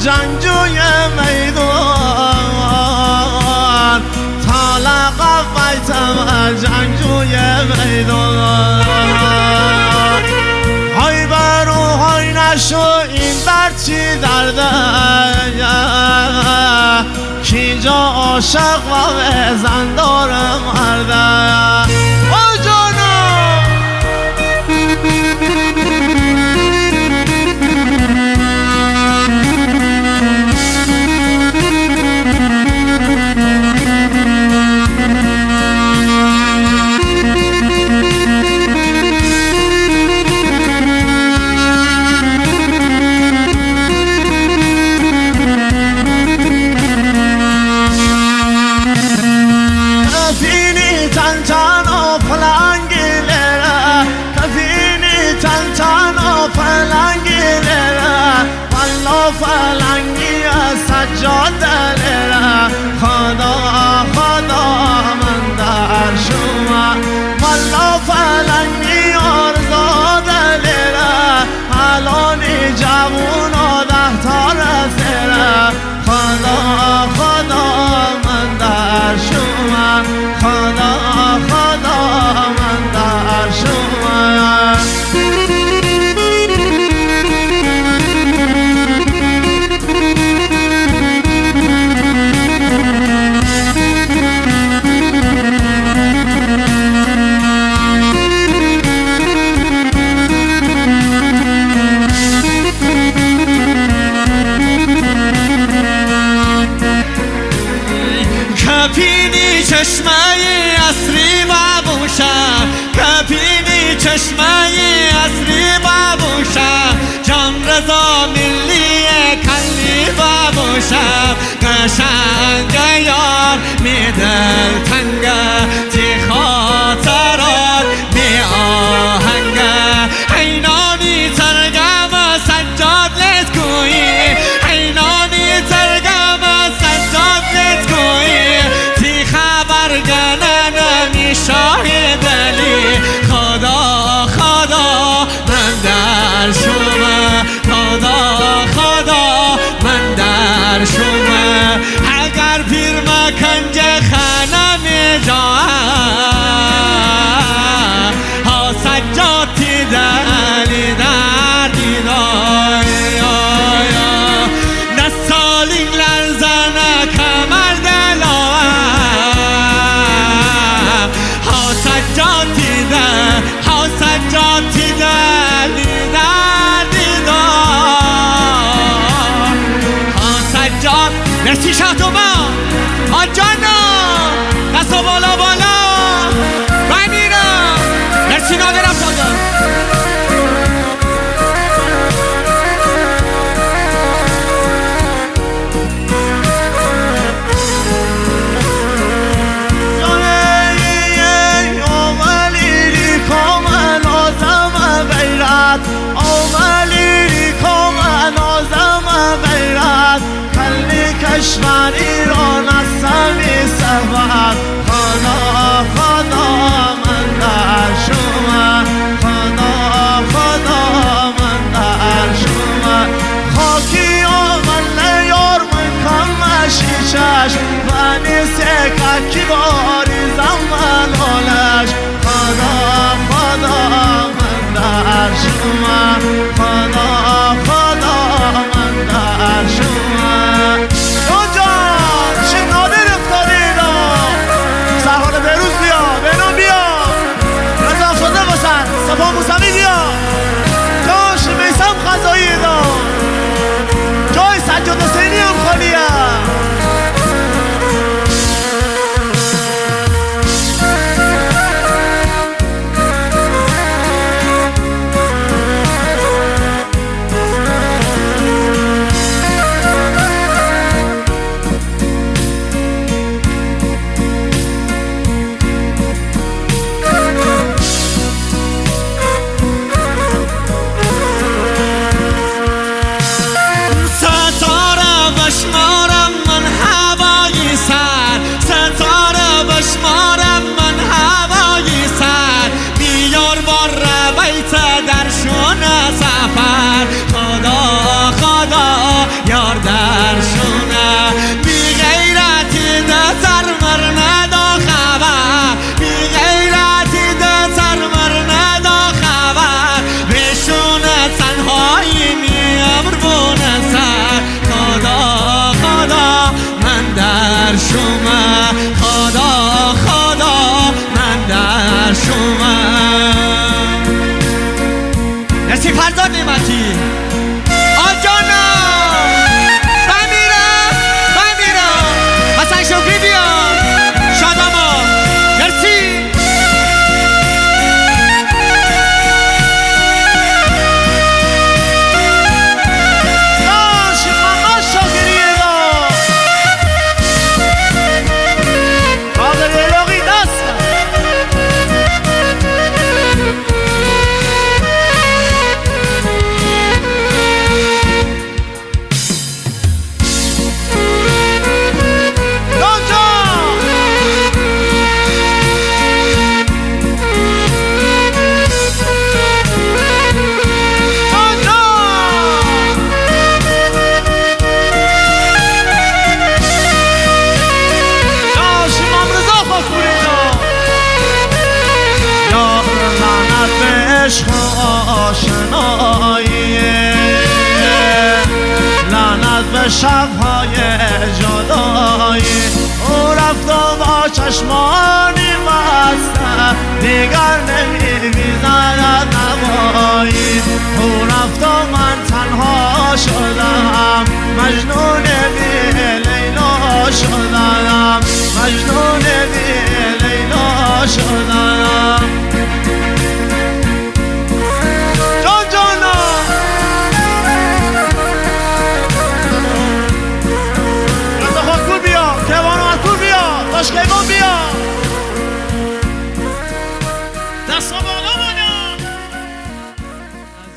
جنگجوی میدان طالق بیتم جنگجوی میدان های برو های نشو این بر چی درده که اینجا عاشق و زندار مرده فلنگی سجاد دلره خدا خدا من در شما والا فلنگی آرزو دلره الانی جوون و 10 تا رسره خدا خدا من در شما خدا خدا من در شما کپینی چشمه اصری بابوشم کپینی چشمه اصری بابوشم جان رضا ملی کلی بابوشم قشنگه یار می دل تنگه تی خاطرات می آهنگه اینانی ترگم سجاد لسکویی اینانی ترگم سجاد لسکویی شاهد علی خدا خدا من در شما خدا خدا من در شما اگر پیر مکنج خانم جا ها سجاتی دلی در دیدای دستالین لرزنه کمر سجاتی دلی در دیدار سجاد مرسی شهدوما آجانا دستا بالا بالا بمیرم مرسی نادر افزاده کشور ایران از مرسی فرزاد نعمتی آجانا بمیرم حسن شکری بیا شاداما مرسی عشق آشنایی لعنت به شب‌های جدایی او رفت و با چشمانی بسته دیگر نمی‌بیند